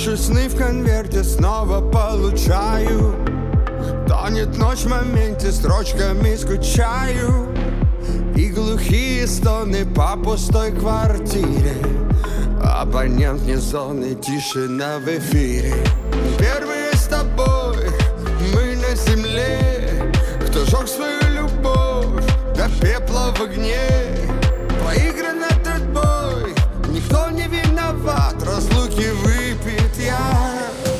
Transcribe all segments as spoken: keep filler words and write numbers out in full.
Наши сны в конверте снова получаю. Тонет ночь в моменте, строчками скучаю. И глухие стоны по пустой квартире. Абонент не зоны, тишина в эфире. Первые с тобой, мы на земле. Кто жег свою любовь до пепла в огне. Проигран этот бой, никто не виноват. Разлуки выпит я.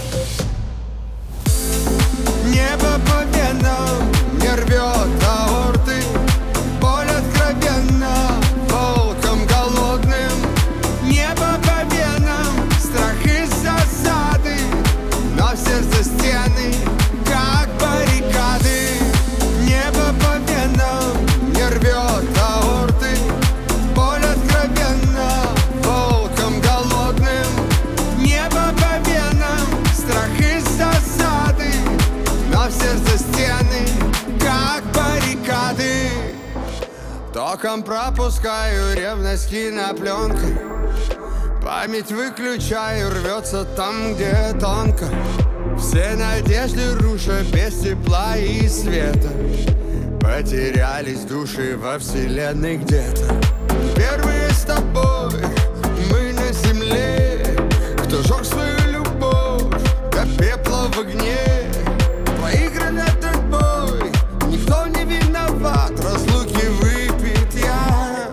Небо по венам не рвет аорты. Боль откровенна волком голодным. Небо по венам, страх из засады. Но в сердце стены, как баррикады. Небо по венам не рвет аорты. Боль откровенна волком голодным. Небо по венам, страх из засады. Но в сердце стены, как баррикады. Током пропускаю ревность кинопленкой. Память выключаю, рвется там, где тонко. Все надежды руша без тепла и света. Потерялись души во вселенной где-то. Первые с тобой, мы на земле. Кто жег свою любовь до пепла в огне. Проигран этот бой, никто не виноват. Разлуки выпит я.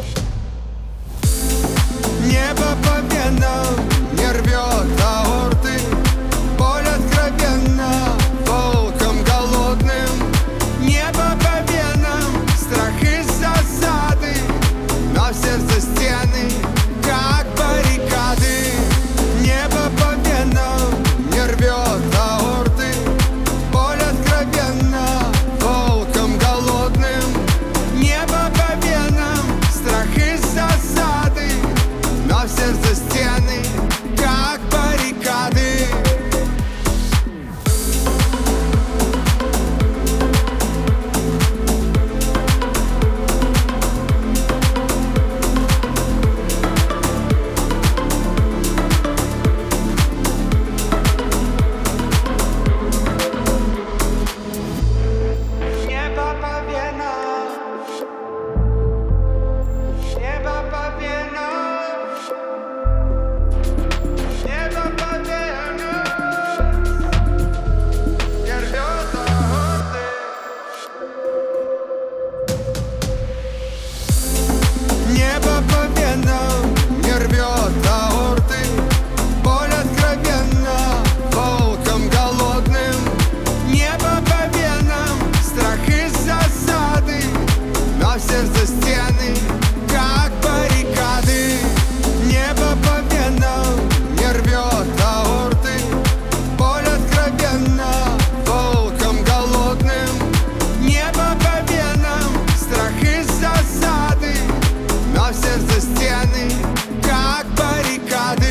Небо по венам не рвет аорты. Боль откровенна волком голодным. Небо по венам, страх из засады. Но в сердце стены, как баррикады. Небо по венам не рвет аорты. Боль откровенна волком голодным. Небо по венам, страх из засады. Но в сердце стены, как баррикады. Небо по венам. Небо по венам. Небо по венам. Не рвет аорты. Небо по венам не рвет аорты. Боль откровенна волком голодным. Небо по венам, страх из засады. Но в сердце стены, как баррикады. Небо по венам не рвет аорты. Боль откровенна волком голодным. Небо по венам, страх из засады. Но в сердце стены, как баррикады.